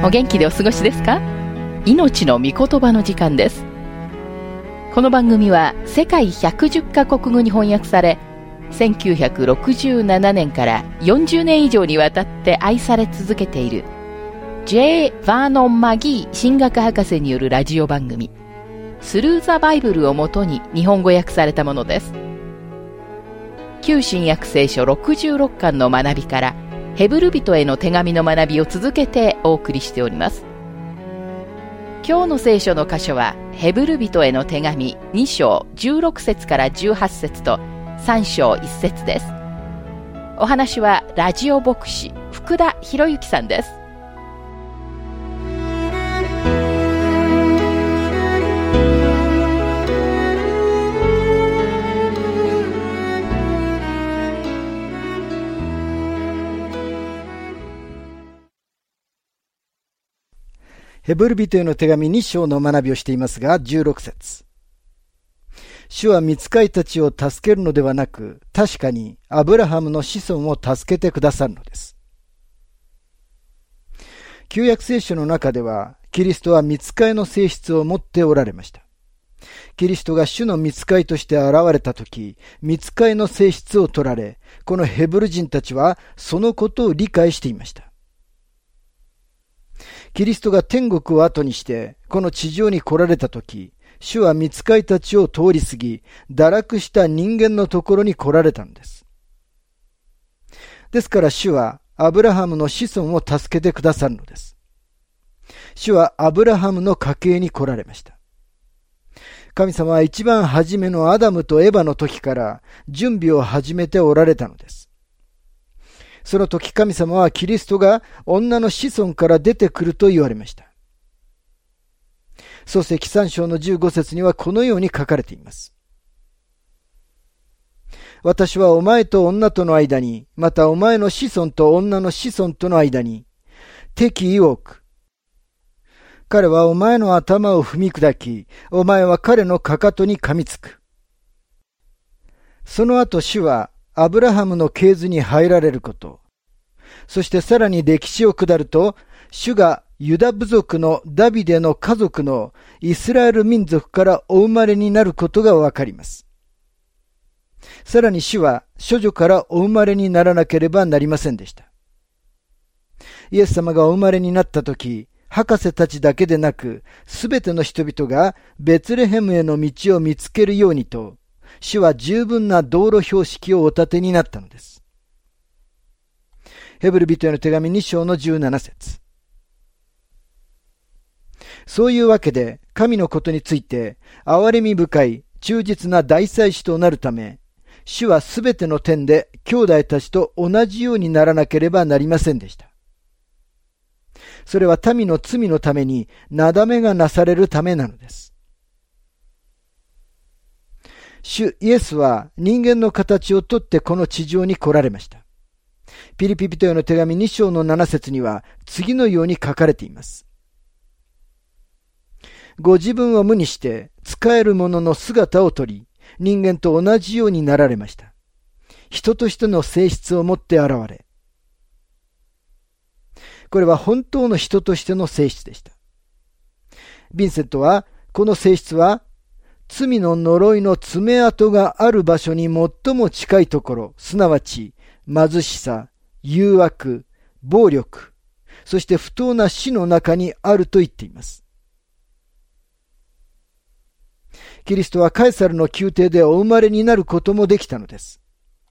お元気でお過ごしですか？命の御言葉の時間です。この番組は世界110カ国語に翻訳され、1967年から40年以上にわたって愛され続けている J. バーノン・マギー神学博士によるラジオ番組スルー・ザ・バイブルをもとに日本語訳されたものです。旧新約聖書66巻の学びからヘブル人への手紙の学びを続けてお送りしております。今日の聖書の箇所はヘブル人への手紙2章16節から18節と3章1節です。お話はラジオ牧師福田博之さんです。 ヘブル人への手紙2章の学びをしていますが、16節。主は御使いたちを助けるのではなく、確かにアブラハムの子孫を助けてくださるのです。旧約聖書の中では、キリストは御使いの性質を持っておられました。キリストが主の御使いとして現れたとき、御使いの性質を取られ、このヘブル人たちはそのことを理解していました。キリストが天国を後にして、この地上に来られたとき、主は御使いたちを通り過ぎ、堕落した人間のところに来られたのです。ですから主はアブラハムの子孫を助けてくださるのです。主はアブラハムの家系に来られました。神様は一番初めのアダムとエバの時から準備を始めておられたのです。その時神様はキリストが女の子孫から出てくると言われました。創世記3章の15節にはこのように書かれています。私はお前と女との間に、またお前の子孫と女の子孫との間に、敵意を置く。彼はお前の頭を踏み砕き、お前は彼のかかとに噛みつく。その後主は、アブラハムの系図に入られること。そしてさらに歴史を下ると、主がユダ部族のダビデの家族のイスラエル民族からお生まれになることがわかります。さらに主は処女からお生まれにならなければなりませんでした。イエス様がお生まれになったとき、博士たちだけでなく、すべての人々がベツレヘムへの道を見つけるようにと、主は十分な道路標識をお立てになったのです。ヘブル人への手紙2章の17節。そういうわけで、神のことについて、憐れみ深い、忠実な大祭司となるため、主はすべての点で兄弟たちと同じようにならなければなりませんでした。それは民の罪のために、なだめがなされるためなのです。主イエスは人間の形をとってこの地上に来られました。ピリピ人への手紙2章の7節には次のように書かれています。ご自分を無にして仕える者の姿をとり、人間と同じようになられました。人としての性質を持って現れ。これは本当の人としての性質でした。ヴィンセントはこの性質は罪の呪いの爪痕がある場所に最も近いところ、すなわち貧しさ、誘惑、暴力、そして不当な死の中にあると言っています。キリストはカエサルの宮廷でお生まれになることもできたのです。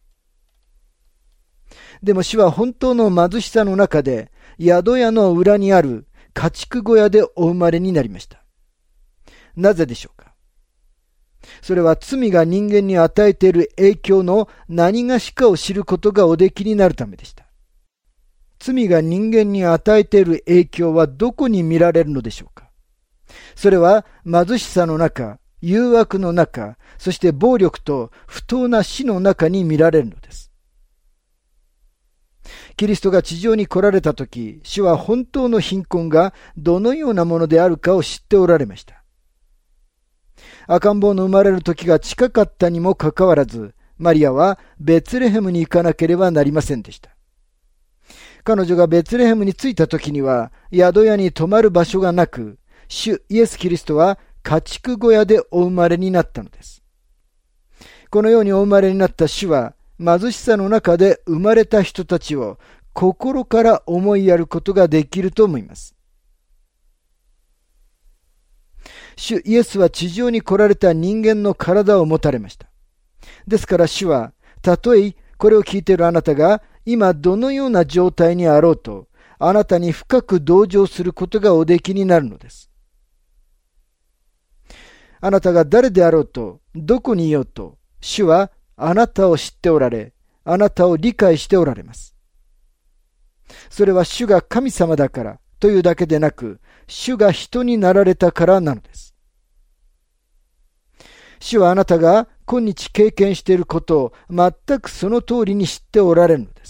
でも主は本当の貧しさの中で、宿屋の裏にある家畜小屋でお生まれになりました。なぜでしょうか？それは罪が人間に与えている影響の何がしかを知ることがおできになるためでした。罪が人間に与えている影響はどこに見られるのでしょうか？それは貧しさの中、誘惑の中、そして暴力と不当な死の中に見られるのです。キリストが地上に来られたとき、主は本当の貧困がどのようなものであるかを知っておられました。赤ん坊の生まれる時が近かったにもかかわらず、マリアはベツレヘムに行かなければなりませんでした。 彼女がベツレヘムに着いた時には宿屋に泊まる場所がなく、主イエス・キリストは家畜小屋でお生まれになったのです。このようにお生まれになった主は、貧しさの中で生まれた人たちを心から思いやることができると思います。主イエスは地上に来られた人間の体を持たれました。ですから主は、たとえこれを聞いているあなたが今どのような状態にあろうと、あなたに深く同情することがおできになるのです。あなたが誰であろうと、どこにいようと、主はあなたを知っておられ、あなたを理解しておられます。それは主が神様だからというだけでなく、主が人になられたからなのです。主はあなたが今日経験していることを全くその通りに知っておられるのです。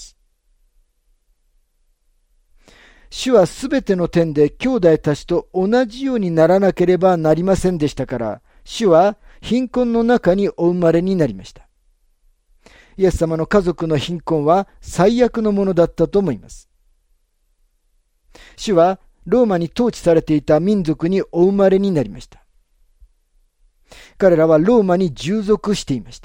主はすべての点で兄弟たちと同じようにならなければなりませんでしたから、主は貧困の中にお生まれになりました。イエス様の家族の貧困は最悪のものだったと思います。主はローマに統治されていた民族にお生まれになりました。彼らはローマに従属していました。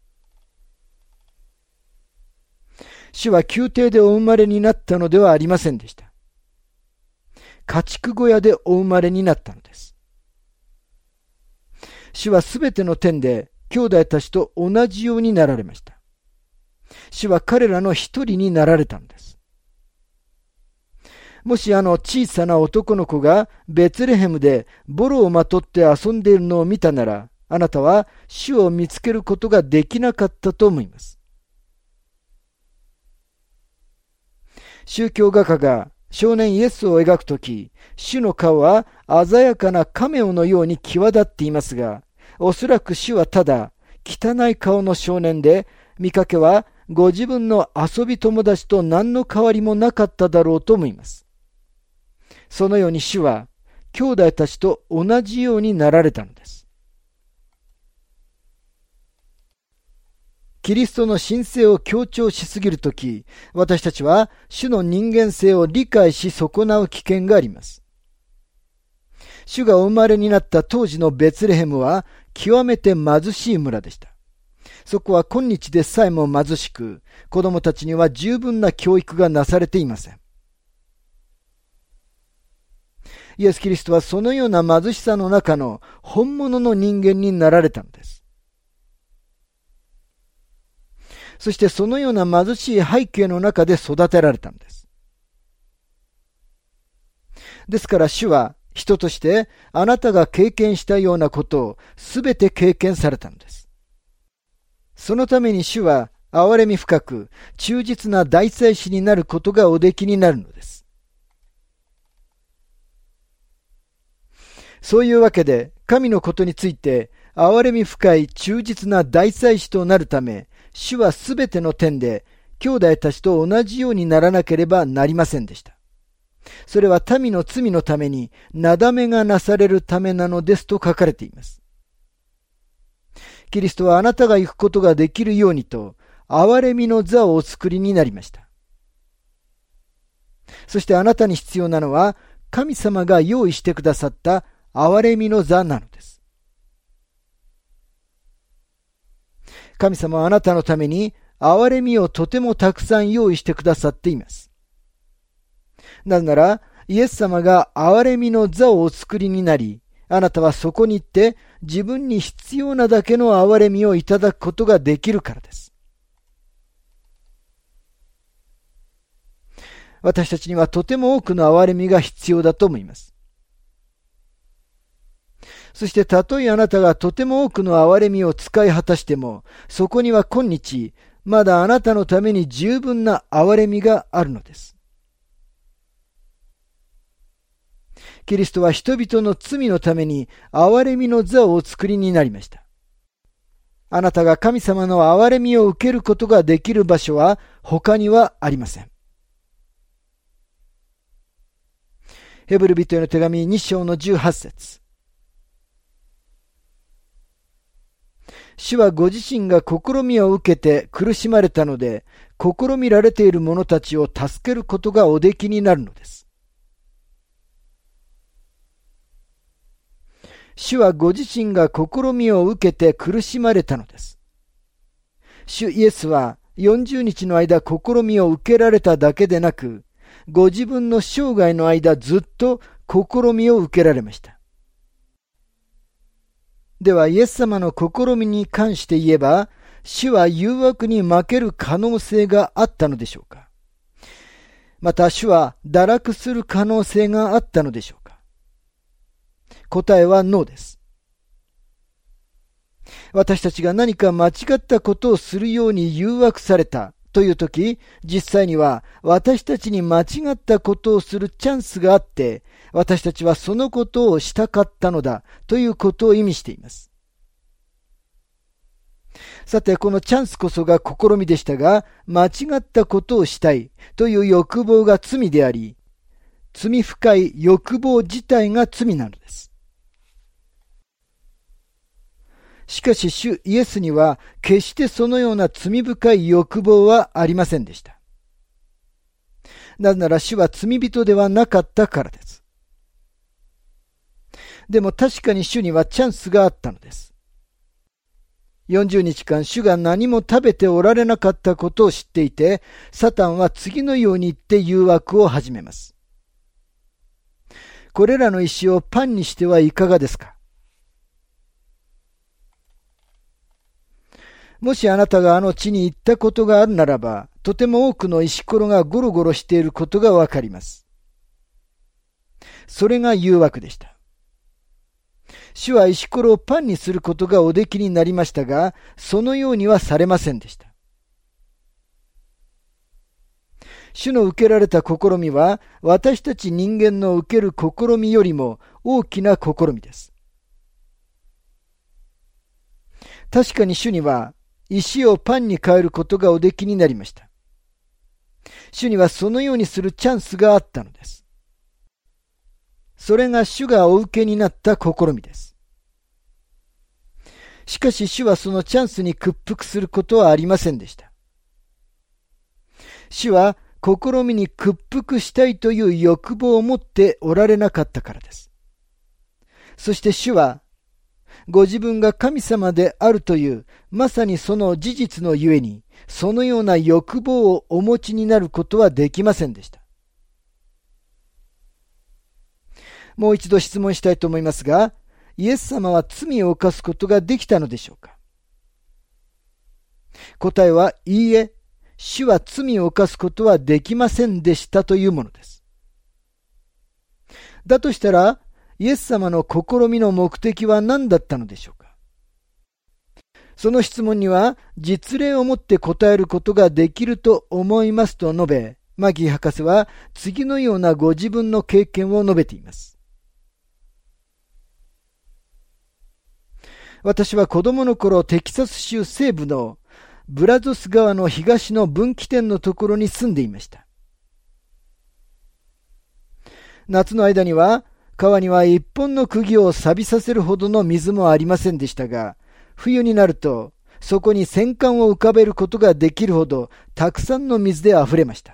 主は宮廷でお生まれになったのではありませんでした。家畜小屋でお生まれになったのです。主はすべての点で兄弟たちと同じようになられました。主は彼らの一人になられたのです。もし小さな男の子がベツレヘムでボロをまとって遊んでいるのを見たなら、あなたは主を見つけることができなかったと思います。宗教画家が少年イエスを描くとき、主の顔は鮮やかなカメオのように際立っていますが、おそらく主はただ汚い顔の少年で、見かけはご自分の遊び友達と何の変わりもなかっただろうと思います。そのように主は兄弟たちと同じようになられたのです。キリストの神性を強調しすぎるとき、私たちは主の人間性を理解し損なう危険があります。主がお生まれになった当時のベツレヘムは極めて貧しい村でした。そこは今日でさえも貧しく、子供たちには十分な教育がなされていません。イエス・キリストはそのような貧しさの中の本物の人間になられたのです。そしてそのような貧しい背景の中で育てられたのです。ですから主は人としてあなたが経験したようなことをすべて経験されたのです。そのために主は憐れみ深く忠実な大祭司になることがおできになるのです。そういうわけで神のことについて憐れみ深い忠実な大祭司となるため、主はすべての点で兄弟たちと同じようにならなければなりませんでした。それは民の罪のためになだめがなされるためなのですと書かれています。キリストはあなたが行くことができるようにと憐れみの座をお作りになりました。そしてあなたに必要なのは神様が用意してくださった憐れみの座なのです。神様はあなたのために憐れみをとてもたくさん用意してくださっています。なぜなら、イエス様が憐れみの座をお作りになり、あなたはそこに行って自分に必要なだけの憐れみをいただくことができるからです。私たちにはとても多くの憐れみが必要だと思います。そしてたとえあなたがとても多くの憐れみを使い果たしても、そこには今日、まだあなたのために十分な憐れみがあるのです。キリストは人々の罪のために憐れみの座をお作りになりました。あなたが神様の憐れみを受けることができる場所は他にはありません。ヘブル人への手紙2章の18節。主はご自身が試みを受けて苦しまれたので、 試みられている者たちを助けることがおできになるのです。主はご自身が試みを受けて苦しまれたのです。主イエスは40日の間試みを受けられただけでなく、ご自分の生涯の間ずっと試みを受けられました。ではイエス様の試みに関して言えば、主は誘惑に負ける可能性があったのでしょうか。また主は堕落する可能性があったのでしょうか。答えはノーです。私たちが何か間違ったことをするように誘惑されたというとき、実際には私たちに間違ったことをするチャンスがあって、私たちはそのことをしたかったのだということを意味しています。さて、このチャンスこそが試みでしたが、間違ったことをしたいという欲望が罪であり、罪深い欲望自体が罪なのです。しかし主イエスには決してそのような罪深い欲望はありませんでした。なぜなら主は罪人ではなかったからです。でも確かに主にはチャンスがあったのです。40日間主が何も食べておられなかったことを知っていて、サタンは次のように言って誘惑を始めます。これらの石をパンにしてはいかがですか。もしあなたがあの地に行ったことがあるならば、とても多くの石ころがゴロゴロしていることがわかります。それが誘惑でした。主は石ころをパンにすることがおできになりましたが、そのようにはされませんでした。主の受けられた試みは、私たち人間の受ける試みよりも大きな試みです。確かに主には、石をパンに変えることがおできになりました。主にはそのようにするチャンスがあったのです。それが主がお受けになった試みです。しかし主はそのチャンスに屈服することはありませんでした。主は試みに屈服したいという欲望を持っておられなかったからです。そして主はご自分が神様であるというまさにその事実のゆえに、そのような欲望をお持ちになることはできませんでした。もう一度質問したいと思いますが、イエス様は罪を犯すことができたのでしょうか。答えはいいえ、主は罪を犯すことはできませんでしたというものです。だとしたら、イエス様の試みの目的は何だったのでしょうか。その質問には実例をもって答えることができると思いますと述べ、マギー博士は次のようなご自分の経験を述べています。私は子供の頃、テキサス州西部のブラゾス川の東の分岐点のところに住んでいました。夏の間には川には一本の釘を錆びさせるほどの水もありませんでしたが、冬になるとそこに戦艦を浮かべることができるほどたくさんの水であふれました。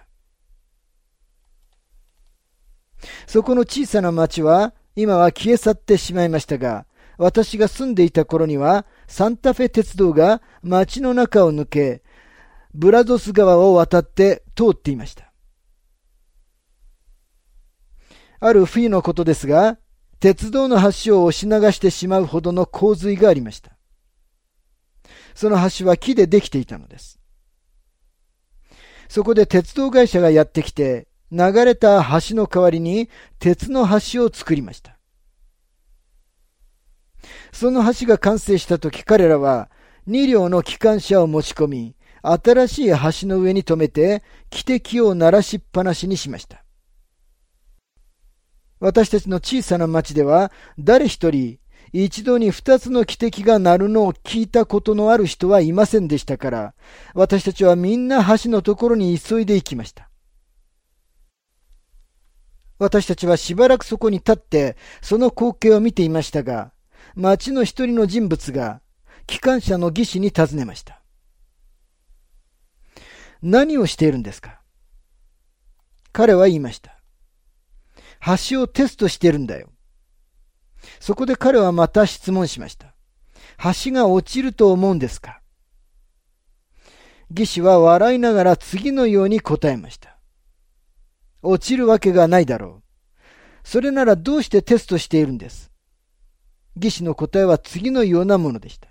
そこの小さな町は今は消え去ってしまいましたが、私が住んでいた頃にはサンタフェ鉄道が町の中を抜け、ブラゾス川を渡って通っていました。ある冬のことですが、鉄道の橋を押し流してしまうほどの洪水がありました。その橋は木でできていたのです。そこで鉄道会社がやってきて、流れた橋の代わりに鉄の橋を作りました。その橋が完成したとき、彼らは2両の機関車を持ち込み、新しい橋の上に止めて汽笛を鳴らしっぱなしにしました。私たちの小さな町では、誰一人一度に2つの汽笛が鳴るのを聞いたことのある人はいませんでしたから、私たちはみんな橋のところに急いで行きました。私たちはしばらくそこに立ってその光景を見ていましたが、町の一人の人物が機関車の技師に尋ねました。 何をしているんですか？彼は言いました。橋をテストしているんだよ。そこで彼はまた質問しました。橋が落ちると思うんですか？技師は笑いながら次のように答えました。落ちるわけがないだろう。それならどうしてテストしているんです？技師の答えは次のようなものでした。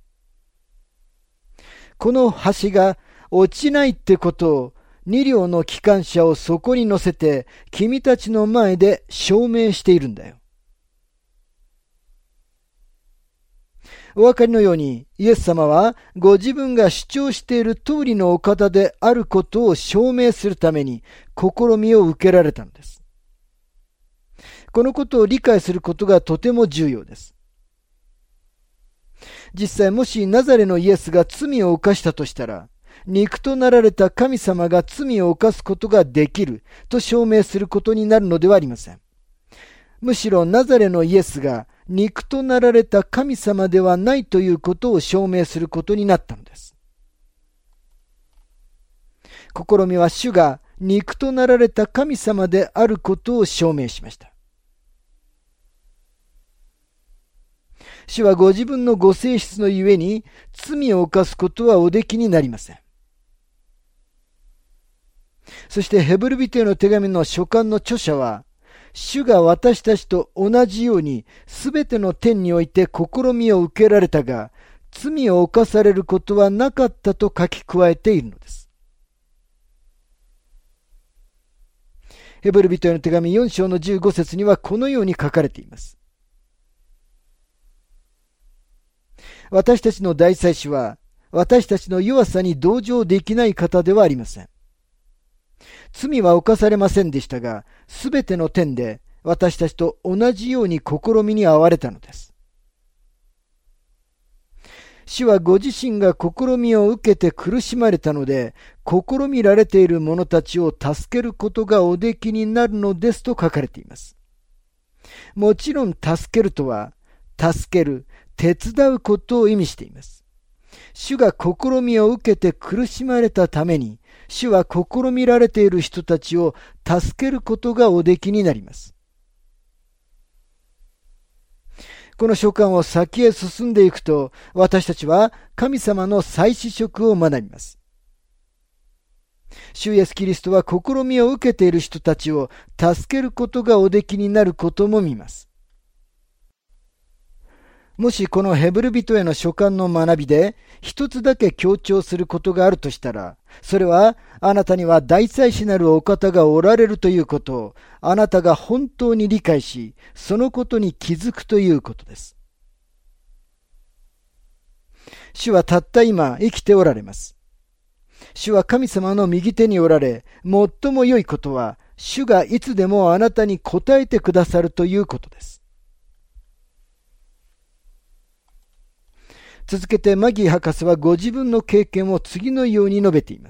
この橋が落ちないってことを2両の機関車をそこに乗せて君たちの前で証明しているんだよ。お分かりのようにイエス様はご自分が主張している通りのお方であることを証明するために試みを受けられたのです。このことを理解することがとても重要です。実際もしナザレのイエスが罪を犯したとしたら、肉となられた神様が罪を犯すことができると証明することになるのではありません。むしろナザレのイエスが肉となられた神様ではないということを証明することになったのです。試みは主が肉となられた神様であることを証明しました。主はご自分のご性質のゆえに罪を犯すことはおできになりません。そしてヘブル人への手紙の書簡の著者は、主が私たちと同じようにすべての点において試みを受けられたが、罪を犯されることはなかったと書き加えているのです。ヘブル人への手紙4章の15節にはこのように書かれています。私たちの大祭司は私たちの弱さに同情できない方ではありません。罪は犯されませんでしたが、すべての点で私たちと同じように試みに遭われたのです。主はご自身が試みを受けて苦しまれたので、試みられている者たちを助けることがおできになるのですと書かれています。もちろん助けるとは、助ける、手伝うことを意味しています。主が試みを受けて苦しまれたために、主は試みられている人たちを助けることがおできになります。この書簡を先へ進んでいくと、私たちは神様の再試食を学びます。主イエスキリストは試みを受けている人たちを助けることがおできになることも見ます。もしこのヘブル人への書簡の学びで一つだけ強調することがあるとしたら、それはあなたには大祭司なるお方がおられるということをあなたが本当に理解し、そのことに気づくということです。主はたった今生きておられます。主は神様の右手におられ、最も良いことは主がいつでもあなたに答えてくださるということです。続けてマギー博士はご自分の経験を次のように述べています。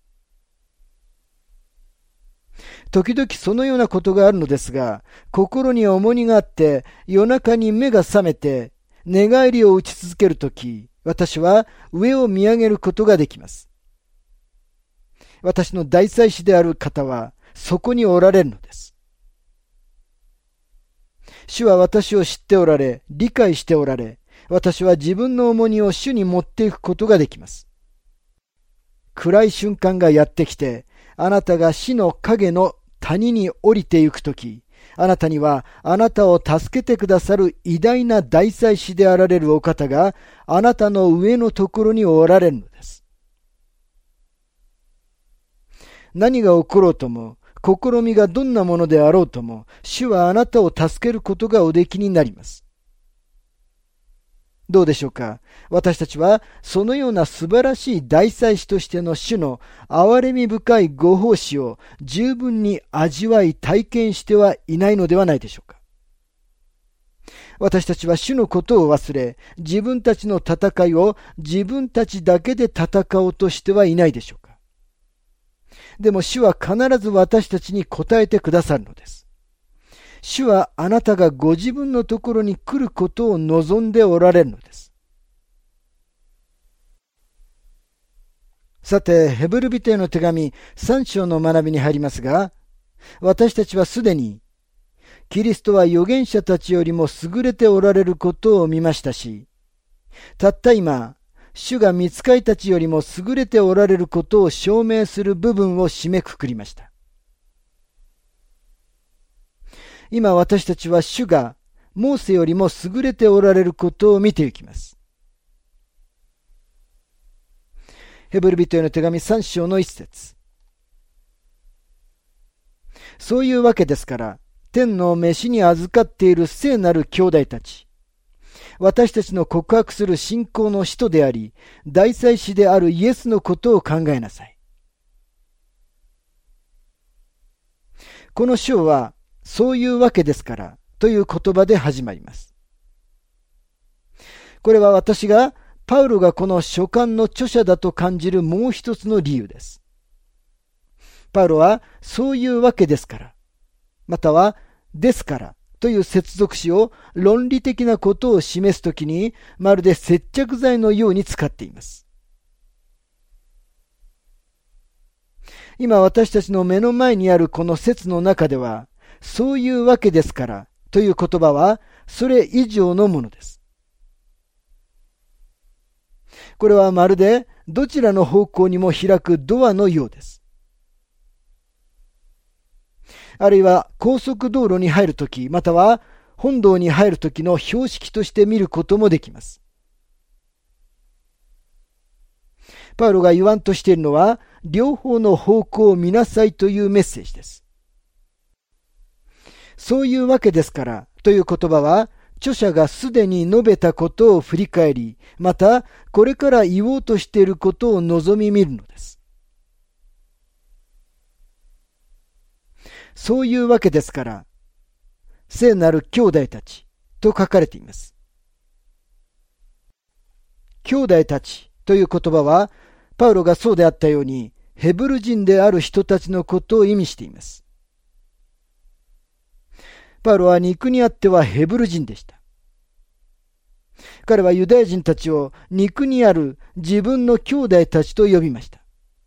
時々そのようなことがあるのですが、心に重荷があって夜中に目が覚めて寝返りを打ち続けるとき、私は上を見上げることができます。私の大祭司である方はそこにおられるのです。主は私を知っておられ、理解しておられ、私は自分の重荷を主に持っていくことができます。暗い瞬間がやってきて、あなたが死の影の谷に降りていくとき、あなたにはあなたを助けてくださる偉大な大祭司であられるお方があなたの上のところにおられるのです。何が起ころうとも、試みがどんなものであろうとも、主はあなたを助けることがおできになります。どうでしょうか。私たちはそのような素晴らしい大祭司としての主の憐れみ深いご奉仕を十分に味わい体験してはいないのではないでしょうか。私たちは主のことを忘れ、自分たちの戦いを自分たちだけで戦おうとしてはいないでしょうか。でも主は必ず私たちに答えてくださるのです。主はあなたがご自分のところに来ることを望んでおられるのです。 さて、ヘブル人への手紙3章の学びに入りますが、私たちはすでに、キリストは預言者たちよりも優れておられることを見ましたし、たった今、主が御使いたちよりも優れておられることを証明する部分を締めくくりました。今私たちは主がモーセよりも優れておられることを見ていきます。ヘブル人への手紙3章の1節。そういうわけですから、天の召しに預かっている聖なる兄弟たち、私たちの告白する信仰の使徒であり、大祭司であるイエスのことを考えなさい。この章は、そういうわけですからという言葉で始まります。これは私がパウロがこの書簡の著者だと感じるもう一つの理由です。パウロはそういうわけですから、またはですからという接続詞を論理的なことを示すときにまるで接着剤のように使っています。今私たちの目の前にあるこの説の中では、そういうわけですからという言葉はそれ以上のものです。これはまるでどちらの方向にも開くドアのようです。あるいは高速道路に入るとき、または本堂に入るときの標識として見ることもできます。パウロが言わんとしているのは、両方の方向を見なさいというメッセージです。そういうわけですからという言葉は、著者がすでに述べたことを振り返り、またこれから言おうとしていることを望み見るのです。そういうわけですから、聖なる兄弟たちと書かれています。兄弟たちという言葉は、パウロがそうであったように、ヘブル人である人たちのことを意味しています。パウロは肉にあってはヘブル人でした。彼はユダヤ人たちを肉にある自分の兄弟たちと呼びました。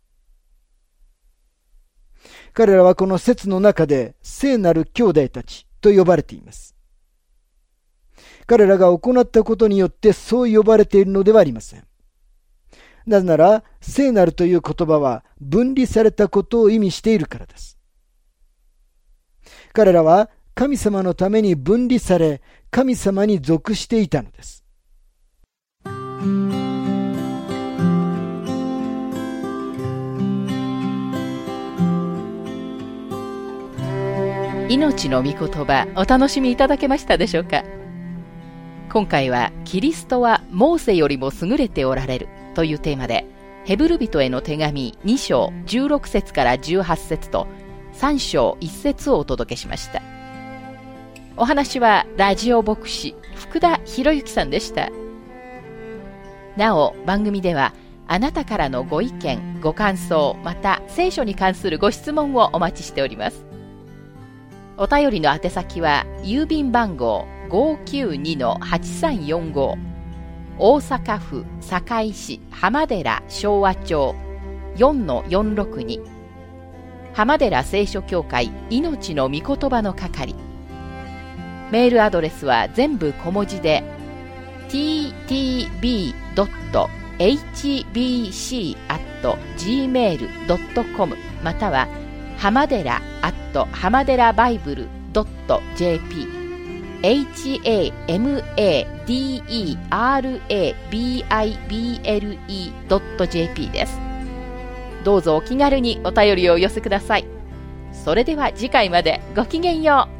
彼らはこの説の中で聖なる兄弟たちと呼ばれています。彼らが行ったことによってそう呼ばれているのではありません。なぜなら、聖なるという言葉は分離されたことを意味しているからです。彼らは神様のために分離され、神様に属していたのです。 命の御言葉、お楽しみいただけましたでしょうか。今回はキリストはモーセよりも優れておられるというテーマで、ヘブル人への手紙2章16節から18節と3章1節をお届けしました。お話はラジオ牧師福田博之さんでした。なお番組ではあなたからのご意見ご感想、また聖書に関するご質問をお待ちしております。お便りの宛先は郵便番号 592-8345 大阪府堺市浜寺昭和町 4-462 浜寺聖書協会命の御言葉の係。メールアドレスは全部小文字で ttb.hbc@gmail.com または浜寺浜寺バイブル .jp hamaderabible.jp です。どうぞお気軽にお便りをお寄せください。それでは次回までごきげんよう。